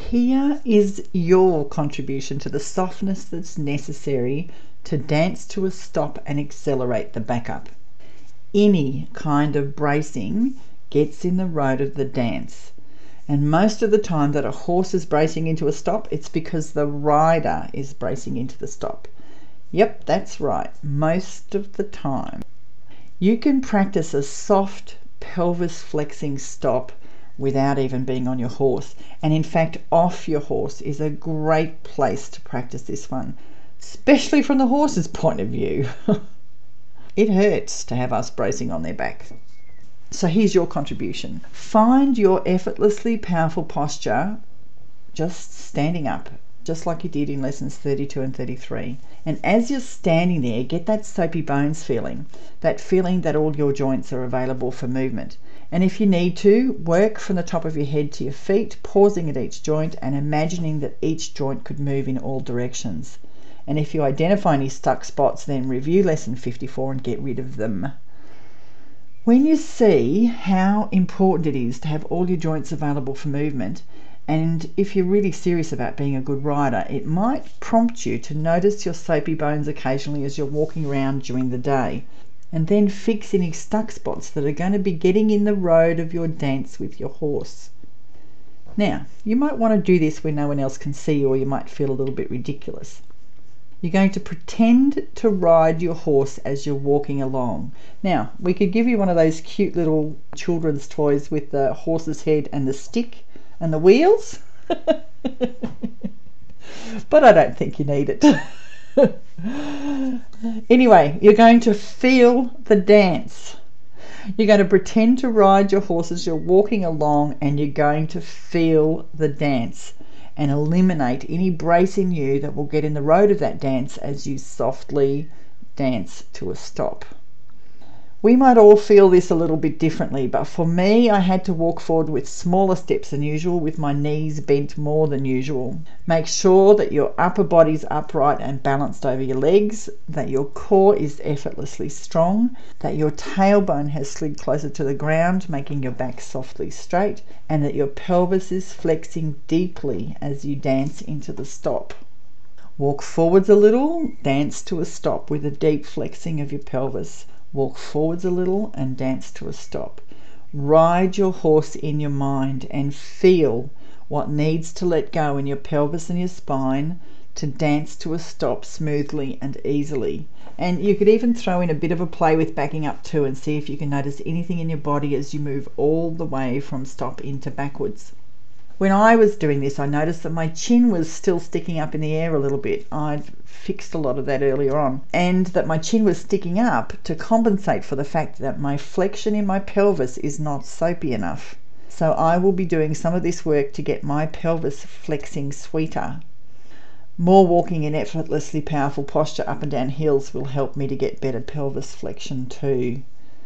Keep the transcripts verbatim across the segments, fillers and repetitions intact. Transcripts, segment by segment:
Here is your contribution to the softness that's necessary to dance to a stop and accelerate the back up. Any kind of bracing gets in the road of the dance. And most of the time that a horse is bracing into a stop, it's because the rider is bracing into the stop. Yep, that's right, most of the time. You can practice a soft pelvis flexing stop without even being on your horse. And in fact, off your horse is a great place to practice this one, especially from the horse's point of view. It hurts to have us bracing on their back. So here's your contribution. Find your effortlessly powerful posture just standing up, just like you did in lessons thirty-two and thirty-three. And as you're standing there, get that soapy bones feeling, that feeling that all your joints are available for movement. And if you need to, work from the top of your head to your feet, pausing at each joint and imagining that each joint could move in all directions. And if you identify any stuck spots, then review lesson fifty-four and get rid of them. When you see how important it is to have all your joints available for movement, and if you're really serious about being a good rider, it might prompt you to notice your soapy bones occasionally as you're walking around during the day, and then fix any stuck spots that are going to be getting in the road of your dance with your horse. Now, you might want to do this when no one else can see you, or you might feel a little bit ridiculous. You're going to pretend to ride your horse as you're walking along. Now, we could give you one of those cute little children's toys with the horse's head and the stick and the wheels, but I don't think you need it. Anyway, you're going to feel the dance. You're going to pretend to ride your horse as you're walking along, and you're going to feel the dance and eliminate any brace in you that will get in the road of that dance as you softly dance to a stop. We might all feel this a little bit differently, but for me, I had to walk forward with smaller steps than usual, with my knees bent more than usual. Make sure that your upper body's upright and balanced over your legs, that your core is effortlessly strong, that your tailbone has slid closer to the ground, making your back softly straight, and that your pelvis is flexing deeply as you dance into the stop. Walk forwards a little, dance to a stop with a deep flexing of your pelvis. Walk forwards a little and dance to a stop. Ride your horse in your mind and feel what needs to let go in your pelvis and your spine to dance to a stop smoothly and easily. And you could even throw in a bit of a play with backing up too, and see if you can notice anything in your body as you move all the way from stop into backwards. When I was doing this, I noticed that my chin was still sticking up in the air a little bit. I'd fixed a lot of that earlier on. And that my chin was sticking up to compensate for the fact that my flexion in my pelvis is not soapy enough. So I will be doing some of this work to get my pelvis flexing sweeter. More walking in effortlessly powerful posture up and down hills will help me to get better pelvis flexion too.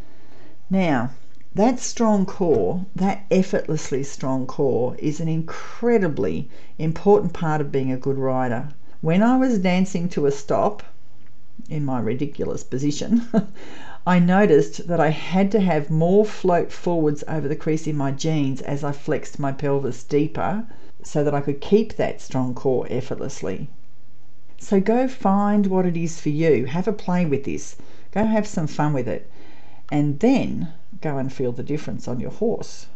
Now, that strong core, that effortlessly strong core, is an incredibly important part of being a good rider. When I was dancing to a stop, in my ridiculous position, I noticed that I had to have more float forwards over the crease in my jeans as I flexed my pelvis deeper, so that I could keep that strong core effortlessly. So go find what it is for you. Have a play with this. Go have some fun with it. And then go and feel the difference on your horse.